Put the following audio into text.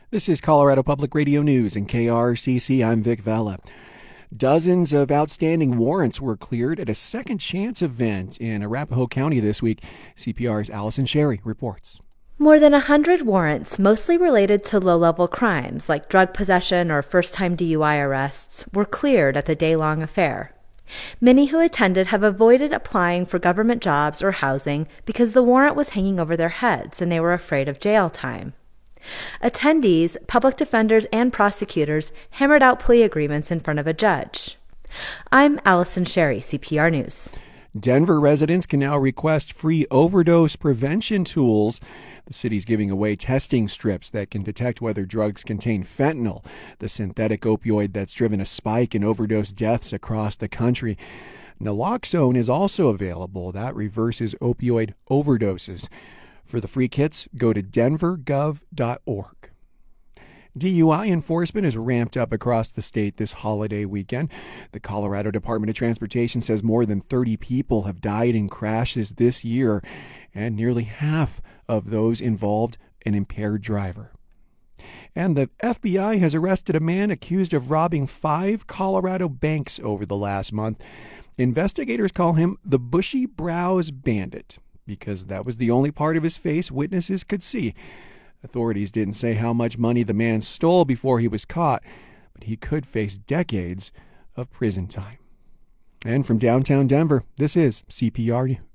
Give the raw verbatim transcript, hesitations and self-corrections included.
This is Colorado Public Radio News and K R C C. I'm Vic Vela. Dozens of outstanding warrants were cleared at a second chance event in Arapahoe County this week. C P R's Allison Sherry reports. More than a hundred warrants, mostly related to low-level crimes like drug possession or first-time D U I arrests, were cleared at the day-long affair. Many who attended have avoided applying for government jobs or housing because the warrant was hanging over their heads and they were afraid of jail time. Attendees, public defenders, and prosecutors hammered out plea agreements in front of a judge. I'm Allison Sherry, C P R News. Denver residents can now request free overdose prevention tools. The city's giving away testing strips that can detect whether drugs contain fentanyl, the synthetic opioid that's driven a spike in overdose deaths across the country. Naloxone is also available. That reverses opioid overdoses. For the free kits, go to denver gov dot org. D U I enforcement is ramped up across the state this holiday weekend. The Colorado Department of Transportation says more than thirty people have died in crashes this year, and nearly half of those involved an impaired driver. And the F B I has arrested a man accused of robbing five Colorado banks over the last month. Investigators call him the Bushy Brows Bandit, because that was the only part of his face witnesses could see. Authorities didn't say how much money the man stole before he was caught, but he could face decades of prison time. And from downtown Denver, this is C P R News.